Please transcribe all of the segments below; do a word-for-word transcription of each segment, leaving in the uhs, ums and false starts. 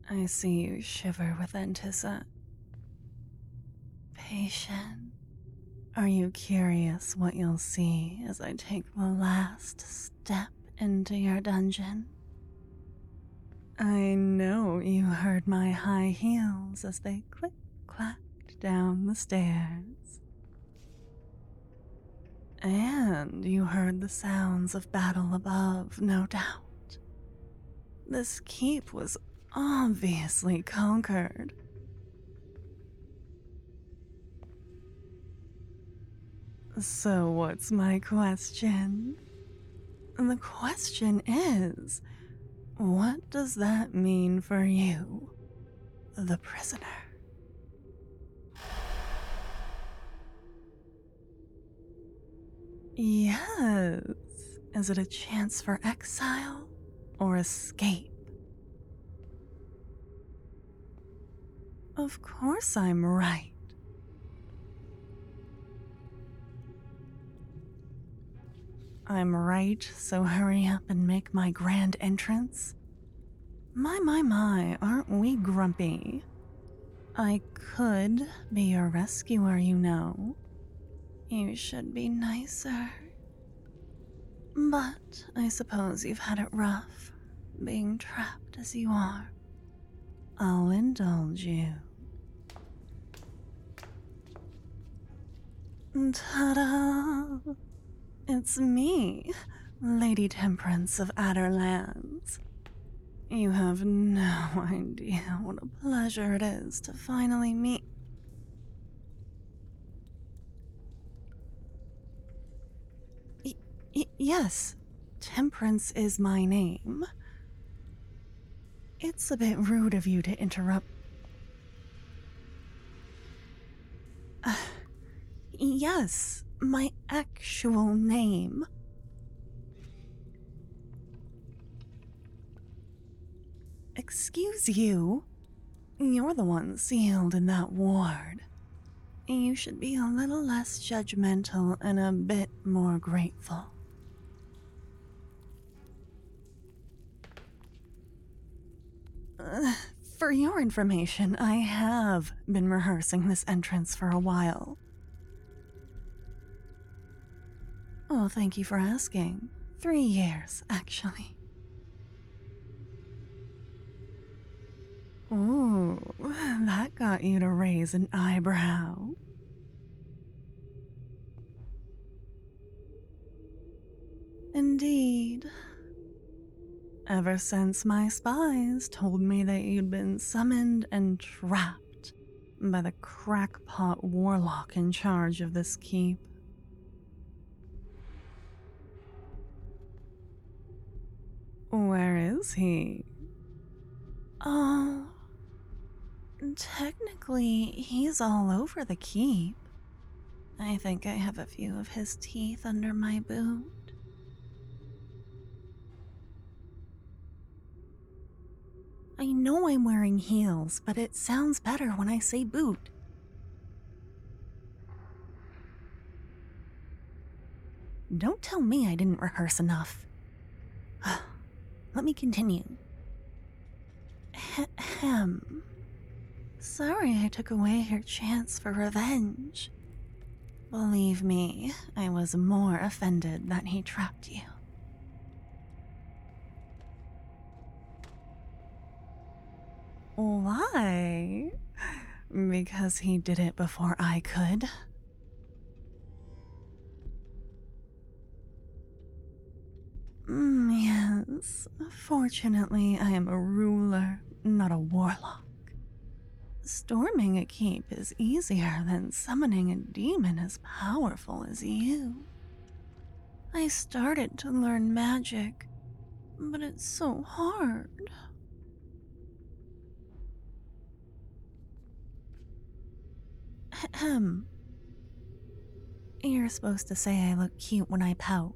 I see you shiver with anticipation. Are you curious what you'll see as I take the last step into your dungeon? I know you heard my high heels as they click-clacked down the stairs. And you heard the sounds of battle above, no doubt. This keep was obviously conquered. So what's my question? The question is, what does that mean for you, the prisoner? Yes. Is it a chance for exile or escape? Of course I'm right. I'm right, so hurry up and make my grand entrance. My, my, my, aren't we grumpy? I could be your rescuer, you know. You should be nicer. But I suppose you've had it rough, being trapped as you are. I'll indulge you. Ta-da! It's me, Lady Temperance of Adderlands. You have no idea what a pleasure it is to finally meet. Y- y- yes, Temperance is my name. It's a bit rude of you to interrupt. Uh, yes, my actual name. Excuse you. You're the one sealed in that ward. You should be a little less judgmental and a bit more grateful. Uh, for your information, I have been rehearsing this entrance for a while. Oh, thank you for asking. Three years, actually. Ooh, that got you to raise an eyebrow. Indeed. Ever since my spies told me that you'd been summoned and trapped by the crackpot warlock in charge of this keep. Where is he? Oh, technically, he's all over the keep. I think I have a few of his teeth under my boot. I know I'm wearing heels, but it sounds better when I say boot. Don't tell me I didn't rehearse enough. Let me continue. Ahem. Sorry I took away your chance for revenge. Believe me, I was more offended that he trapped you. Why? Because he did it before I could. Mm, yes, fortunately I am a ruler, not a warlock. Storming a keep is easier than summoning a demon as powerful as you. I started to learn magic, but it's so hard. Ahem. You're supposed to say I look cute when I pout.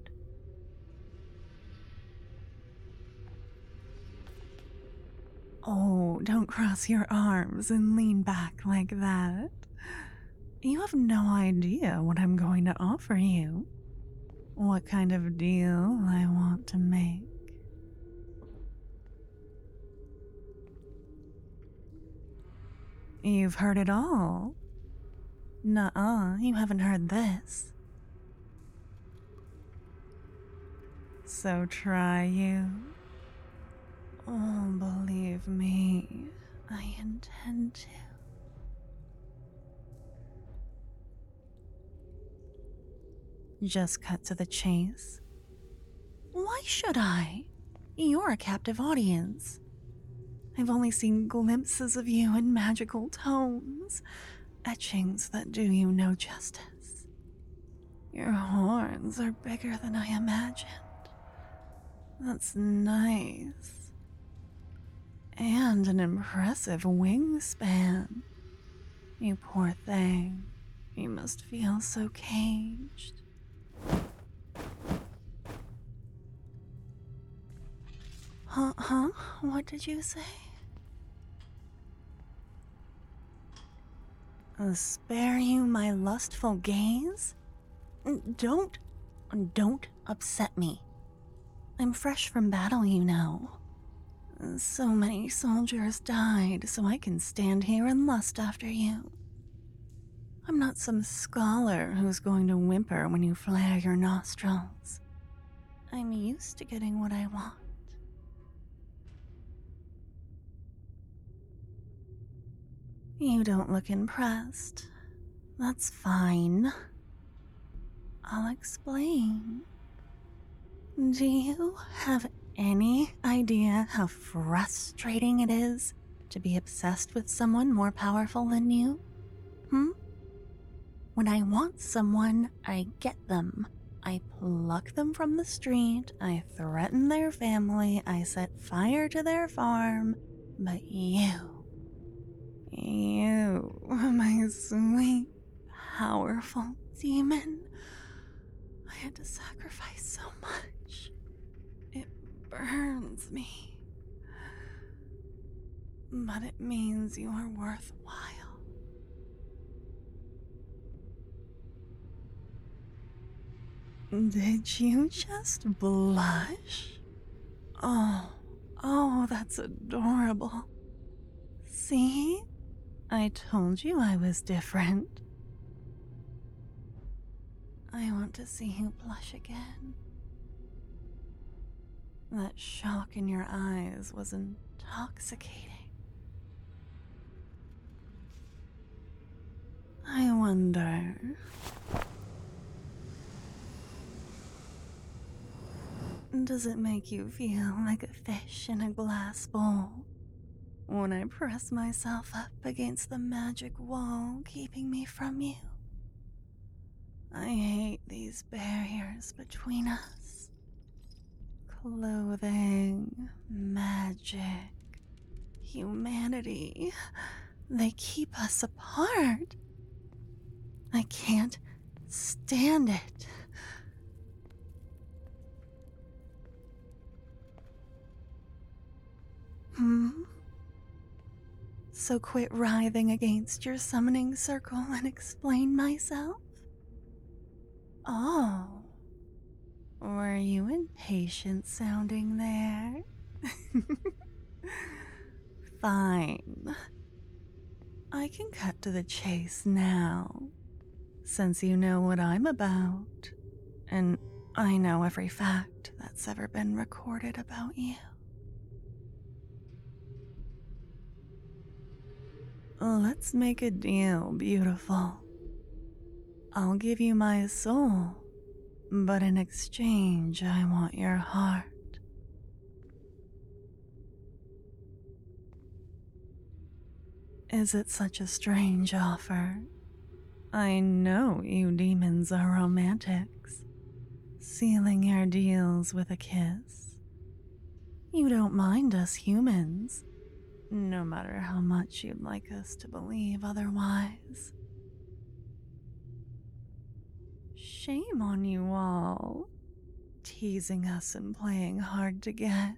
Oh, don't cross your arms and lean back like that. You have no idea what I'm going to offer you. What kind of deal I want to make. You've heard it all. Nuh-uh, you haven't heard this. So try you. Oh, believe me, I intend to. Just cut to the chase. Why should I? You're a captive audience. I've only seen glimpses of you in magical tomes, etchings that do you no justice. Your horns are bigger than I imagined. That's nice. And an impressive wingspan. You poor thing. You must feel so caged. Huh? Huh? What did you say? Uh, spare you my lustful gaze? Don't, don't upset me. I'm fresh from battle, you know. So many soldiers died so I can stand here and lust after you. I'm not some scholar who's going to whimper when you flare your nostrils. I'm used to getting what I want. You don't look impressed. That's fine. I'll explain. Do you have any idea how frustrating it is to be obsessed with someone more powerful than you? Hmm? When I want someone, I get them. I pluck them from the street, I threaten their family, I set fire to their farm, but you, you, my sweet, powerful demon, I had to sacrifice so much. It burns me. But it means you are worthwhile. Did you just blush? Oh, oh, that's adorable. See? I told you I was different. I want to see you blush again. That shock in your eyes was intoxicating. I wonder... Does it make you feel like a fish in a glass bowl when I press myself up against the magic wall keeping me from you? I hate these barriers between us. Clothing, magic, humanity, they keep us apart. I can't stand it. Hmm? So quit writhing against your summoning circle and explain myself? Oh. Were you impatient sounding there? Fine. I can cut to the chase now, since you know what I'm about, and I know every fact that's ever been recorded about you. Let's make a deal, beautiful. I'll give you my soul, but in exchange, I want your heart. Is it such a strange offer? I know you demons are romantics, sealing your deals with a kiss. You don't mind us humans, no matter how much you'd like us to believe otherwise. Shame on you all, teasing us and playing hard to get.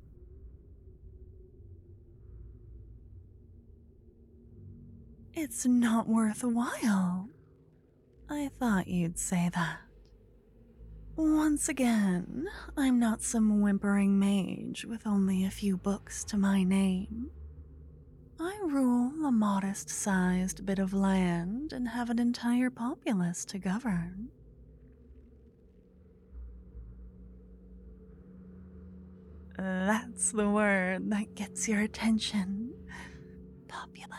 It's not worthwhile. I thought you'd say that. Once again, I'm not some whimpering mage with only a few books to my name. I rule a modest sized bit of land and have an entire populace to govern. That's the word that gets your attention. Populace.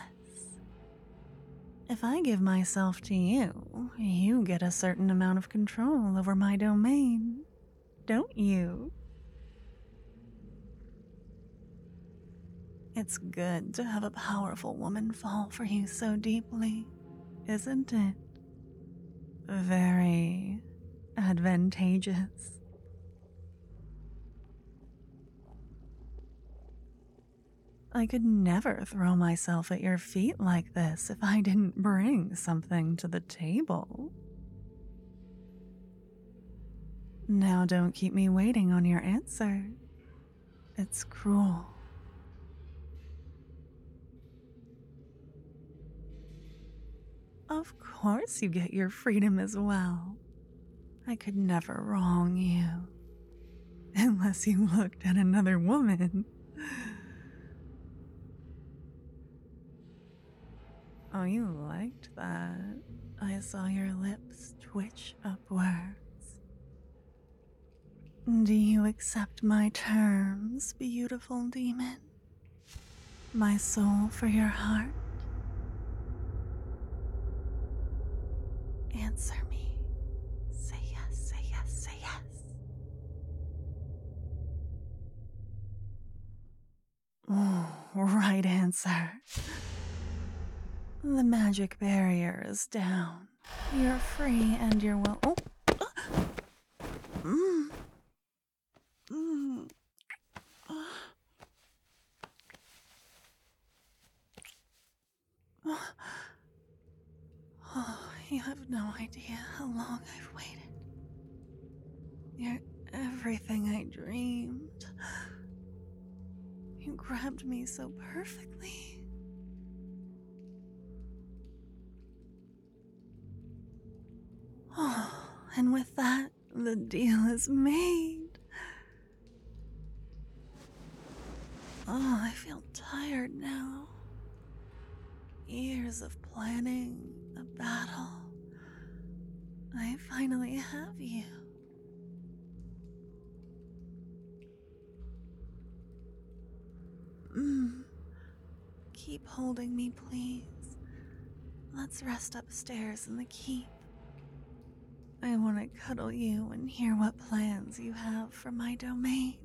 If I give myself to you, you get a certain amount of control over my domain, don't you? It's good to have a powerful woman fall for you so deeply, isn't it? Very advantageous. I could never throw myself at your feet like this if I didn't bring something to the table. Now don't keep me waiting on your answer. It's cruel. Of course you get your freedom as well. I could never wrong you. Unless you looked at another woman. Oh, you liked that. I saw your lips twitch upwards. Do you accept my terms, beautiful demon? My soul for your heart? Answer me. Say yes, say yes, say yes. Oh, right answer. The magic barrier is down. You're free and you're well. Oh. Mm. Mm. Oh, you have no idea how long I've waited. You're everything I dreamed. You grabbed me so perfectly. Oh, and with that, the deal is made. Oh, I feel tired now. Years of planning a battle. I finally have you. Mm. Keep holding me, please. Let's rest upstairs in the keep. I want to cuddle you and hear what plans you have for my domain.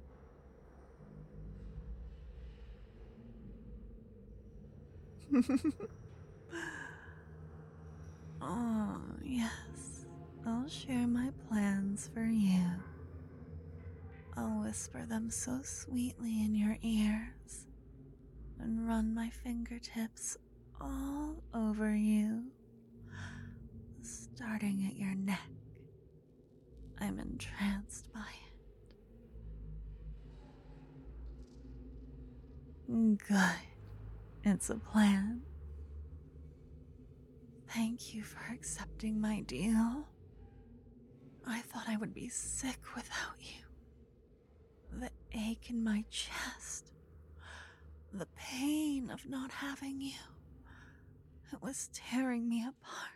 Oh, yes. I'll share my plans for you. I'll whisper them so sweetly in your ears and run my fingertips all over you, starting at your neck. I'm entranced by it. Good. It's a plan. Thank you for accepting my deal. I thought I would be sick without you. The ache in my chest. The pain of not having you. It was tearing me apart.